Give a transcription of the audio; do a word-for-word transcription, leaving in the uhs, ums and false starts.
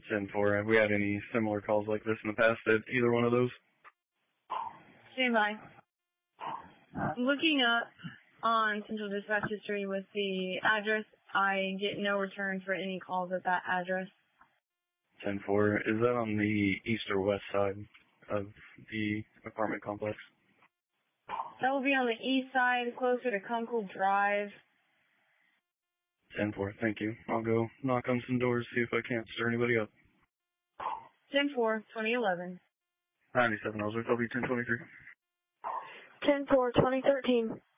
ten four, have we had any similar calls like this in the past at either one of those? Stand by. Looking up on Central Dispatch history with the address, I get no return for any calls at that address. ten four, is that on the east or west side of the apartment complex? That will be on the east side, closer to Kunkel Drive. ten four, thank you. I'll go knock on some doors, see if I can't stir anybody up. ten four, twenty eleven. ninety-seven, Ellsworth, W ten twenty-three. ten four, twenty thirteen.